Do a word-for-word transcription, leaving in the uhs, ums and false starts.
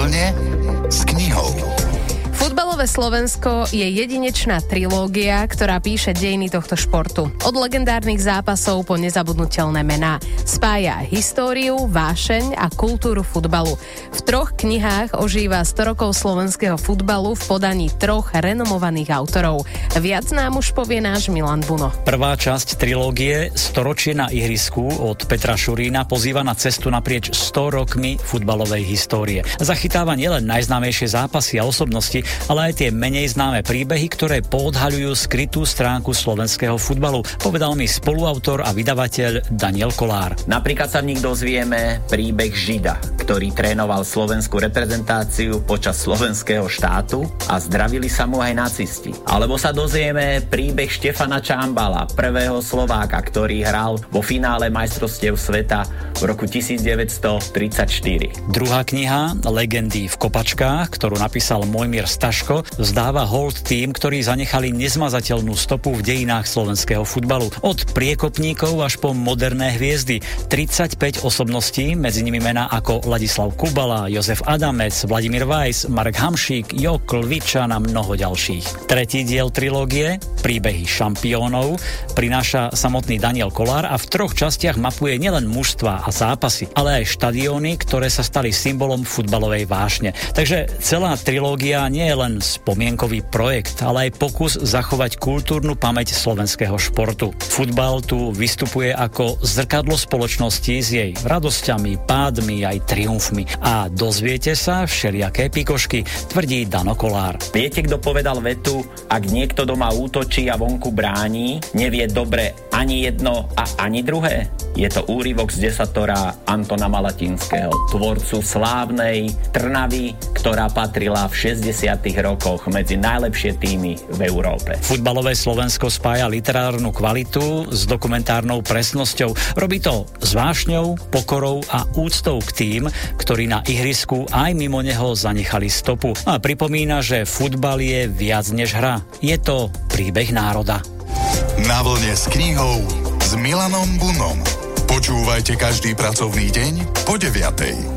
vlne s knihou. Futbalové Slovensko je jedinečná trilógia, ktorá píše dejiny tohto športu. Od legendárnych zápasov po nezabudnutelné mená. Spája históriu, vášeň a kultúru futbalu. V troch knihách ožíva sto rokov slovenského futbalu v podaní troch renomovaných autorov. Viac nám už povie náš Milan Buno. Prvá časť trilógie Storočie na ihrisku od Petra Šurína pozýva na cestu naprieč sto rokmi futbalovej histórie. Zachytáva nielen najznámejšie zápasy a osobnosti, ale aj tie menej známe príbehy, ktoré poodhaľujú skrytú stránku slovenského futbalu, povedal mi spoluautor a vydavateľ Daniel Kolár. Napríklad sa v nich dozvieme príbeh Žida, ktorý trénoval slovenskú reprezentáciu počas slovenského štátu a zdravili sa mu aj nacisti. Alebo sa dozvieme príbeh Štefana Čambala, prvého Slováka, ktorý hral vo finále majstrovstiev sveta v roku devätnásťtridsaťštyri. Druhá kniha Legendy v kopačkách, ktorú napísal Mojmír Staško, vzdáva hold tým, ktorí zanechali nezmazateľnú stopu v dejinách slovenského futbalu. Od priekopníkov až po moderné hviezdy. tridsaťpäť osobností, medzi nimi mená ako Ladislav Kubala, Jozef Adamec, Vladimír Weiss, Marek Hamšík, Jokl, Vičan a mnoho ďalších. Tretí diel trilógie, Príbehy šampiónov, prináša samotný Daniel Kolár a v troch častiach mapuje nielen mužstva a zápasy, ale aj štadióny, ktoré sa stali symbolom futbalovej vášne. Takže celá trilógia nie je len spomienkový projekt, ale aj pokus zachovať kultúrnu pamäť slovenského športu. Futbal tu vystupuje ako zrkadlo spoločnosti s jej radosťami, pádmi aj triumfmi. A dozviete sa všelijaké pikošky, tvrdí Dano Kolár. Viete, kto povedal vetu, ak niekto doma útočí a vonku bráni, nevie dobre ani jedno a ani druhé? Je to úryvok z desatora Antona Malatinského, tvorcu slávnej Trnavy, ktorá patrila v šesťdesiatych rokoch medzi najlepšie týmy v Európe. Futbalové Slovensko spája literárnu kvalitu s dokumentárnou presnosťou. Robí to s vášňou, pokorou a úctou k tým, ktorí na ihrisku aj mimo neho zanechali stopu. A pripomína, že futbal je viac než hra. Je to príbeh národa. Na vlne s knihou s Milanom Bunom. Počúvajte každý pracovný deň po deviatej.